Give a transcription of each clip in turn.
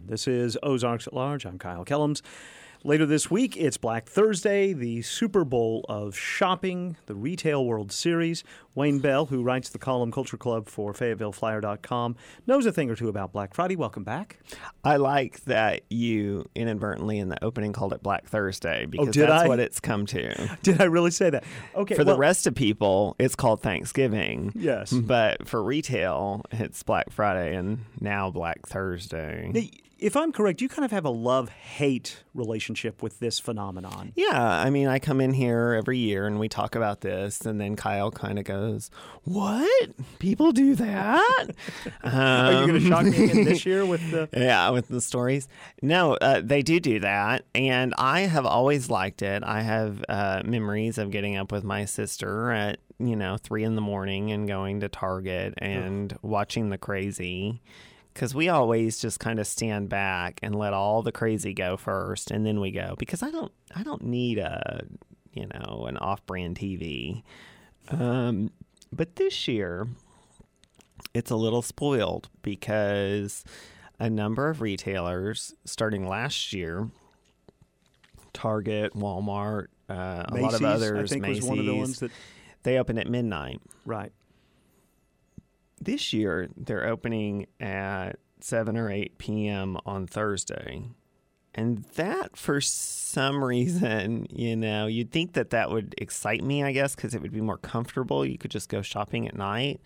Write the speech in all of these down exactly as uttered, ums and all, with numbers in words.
This is Ozarks at Large. I'm Kyle Kellums. Later this week, it's Black Thursday, the Super Bowl of shopping, the Retail World Series. Wayne Bell, who writes the column Culture Club for Fayetteville Flyer dot com, knows a thing or two about Black Friday. Welcome back. I like that you inadvertently in the opening called it Black Thursday because oh, did that's I? what it's come to. Did I really say that? Okay. For well, the rest of people, it's called Thanksgiving. Yes. But for retail, it's Black Friday and now Black Thursday. Now, if I'm correct, you kind of have a love-hate relationship with this phenomenon. Yeah, I mean, I come in here every year and we talk about this, and then Kyle kind of goes, "What? People do that?" um, Are you going to shock me again this year with the? Yeah, with the stories. No, uh, they do do that, and I have always liked it. I have uh, memories of getting up with my sister at you know three in the morning and going to Target and Ugh. watching the crazy. Because we always just kind of stand back and let all the crazy go first, and then we go. Because I don't, I don't need a, you know, an off-brand T V. Um, but this year, it's a little spoiled because a number of retailers, starting last year, Target, Walmart, uh, a lot of others, I think Macy's, was one of the ones that they open at midnight. Right. This year, they're opening at seven or eight p.m. on Thursday. And that, for some reason, you know, you'd think that that would excite me, I guess, because it would be more comfortable. You could just go shopping at night.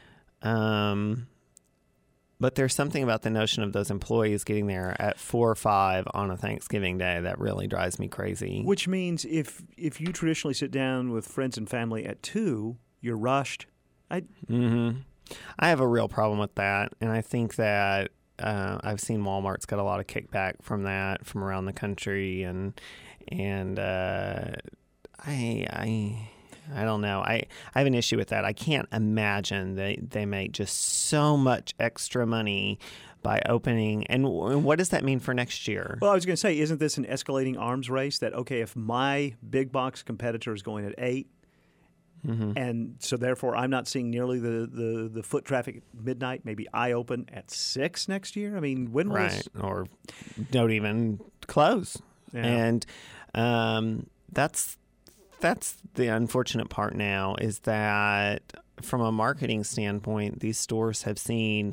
Um, but there's something about the notion of those employees getting there at four or five on a Thanksgiving day that really drives me crazy. Which means if if you traditionally sit down with friends and family at two, you're rushed. I. Mm-hmm. I have a real problem with that, and I think that uh, I've seen Walmart's got a lot of kickback from that from around the country, and and uh, I I I don't know. I, I have an issue with that. I can't imagine they they make just so much extra money by opening. And w- what does that mean for next year? Well, I was going to say, isn't this an escalating arms race that, okay, if my big box competitor is going at eight, mm-hmm. and so therefore I'm not seeing nearly the, the, the foot traffic at midnight, maybe I open at six next year? I mean, when right. was... Or don't even close. Yeah. And um, that's... That's the unfortunate part now, is that from a marketing standpoint, these stores have seen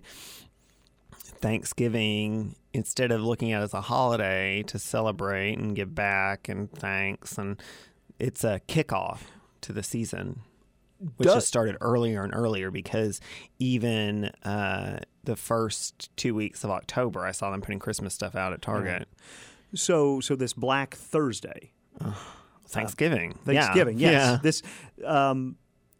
Thanksgiving, instead of looking at it as a holiday to celebrate and give back and thanks, and it's a kickoff to the season, which Does- has started earlier and earlier, because even uh, the first two weeks of October, I saw them putting Christmas stuff out at Target. Yeah. So, so this Black Thursday... Uh, Thanksgiving. Uh, Thanksgiving, yeah. yes. Yeah. This, um,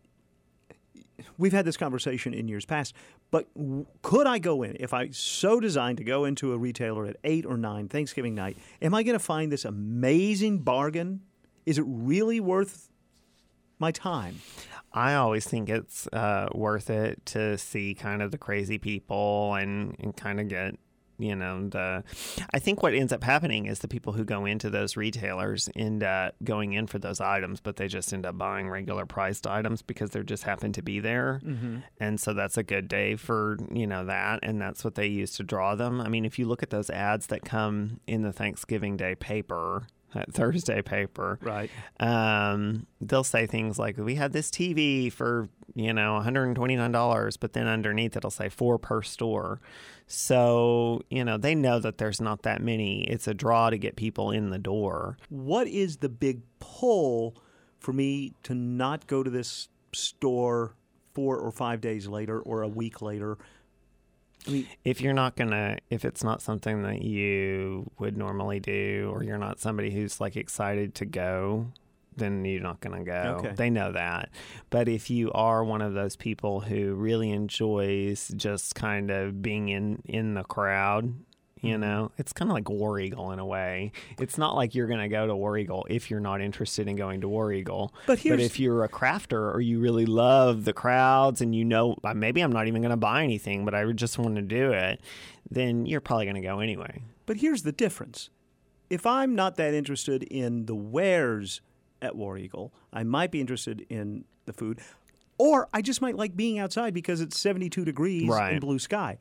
we've had this conversation in years past, but w- could I go in, if I so designed to go into a retailer at eight or nine Thanksgiving night, am I going to find this amazing bargain? Is it really worth my time? I always think it's uh, worth it to see kind of the crazy people and, and kind of get... You know, the, I think what ends up happening is the people who go into those retailers end up going in for those items, but they just end up buying regular priced items because they just happen to be there. Mm-hmm. And so that's a good day for, you know, that. And that's what they use to draw them. I mean, if you look at those ads that come in the Thanksgiving Day paper, that Thursday paper, right? Um, they'll say things like, we had this T V for, you know, one hundred twenty-nine dollars, but then underneath it'll say four per store. So, you know, they know that there's not that many. It's a draw to get people in the door. What is the big pull for me to not go to this store four or five days later or a week later? I mean, if you're not going to, if it's not something that you would normally do, or you're not somebody who's like excited to go, then you're not going to go. Okay. They know that. But if you are one of those people who really enjoys just kind of being in, in the crowd, you know, it's kind of like War Eagle in a way. It's not like you're going to go to War Eagle if you're not interested in going to War Eagle. But, but if you're a crafter or you really love the crowds and you know, maybe I'm not even going to buy anything, but I just want to do it, then you're probably going to go anyway. But here's the difference. If I'm not that interested in the wares at War Eagle, I might be interested in the food, or I just might like being outside because it's seventy-two degrees right. and blue sky.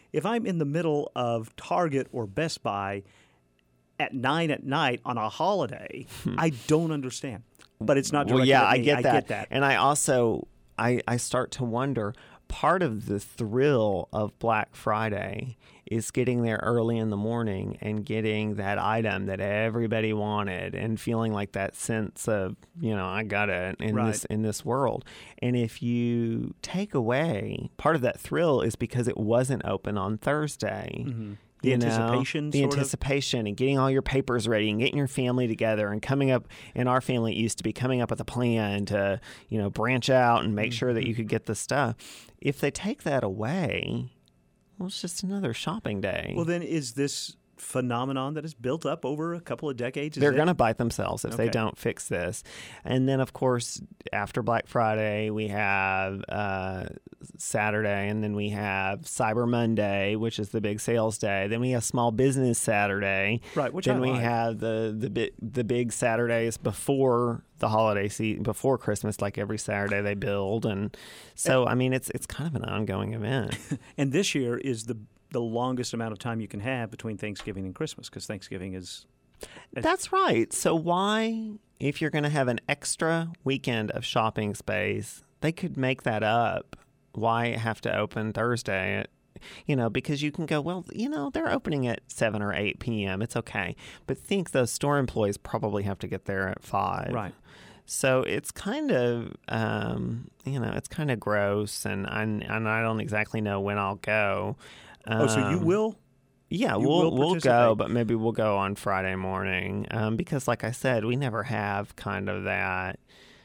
if I'm in the middle of Target or Best Buy at nine at night on a holiday, I don't understand. But it's not directed well, yeah, at me. I get I that. get that. And I also I I start to wonder. Part of the thrill of Black Friday is getting there early in the morning and getting that item that everybody wanted and feeling like that sense of, you know, I got it in Right. this in this world. And if you take away part of that thrill is because it wasn't open on Thursday. Mm-hmm. The You know, anticipation, the sort of? anticipation, and getting all your papers ready, and getting your family together, and coming up. In our family, it used to be coming up with a plan to, you know, branch out and make Mm-hmm. sure that you could get the stuff. If they take that away, well, it's just another shopping day. Well, then is this phenomenon that has built up over a couple of decades? Is They're that- going to bite themselves if Okay. they don't fix this. And then, of course, after Black Friday, we have uh, Saturday, and then we have Cyber Monday, which is the big sales day. Then we have Small Business Saturday. Right, which then I we like. have the the big the big Saturdays before the holiday season, before Christmas. Like every Saturday, they build, and so I mean, it's it's kind of an ongoing event. And this year is the the longest amount of time you can have between Thanksgiving and Christmas, because Thanksgiving is That's right. So why, if you're going to have an extra weekend of shopping space, they could make that up. Why have to open Thursday? At, you know, because you can go, well, you know, they're opening at seven or eight p.m. It's okay. But think those store employees probably have to get there at five. right. So it's kind of, um, you know, it's kind of gross, and I, and I don't exactly know when I'll go. Oh, so you Um, will? Yeah, You we'll will we'll go, participate. but maybe we'll go on Friday morning um, because, like I said, we never have kind of that.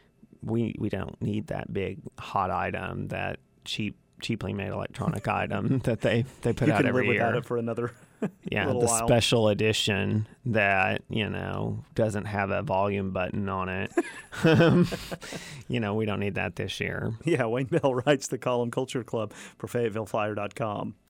We we don't need that big hot item, that cheap cheaply made electronic item that they they put You out can every live year. without it for another Yeah, little the while. special edition that, you know, doesn't have a volume button on it. Um, you know, we don't need that this year. Yeah, Wayne Bell writes the column Culture Club for Fayetteville Flyer dot com.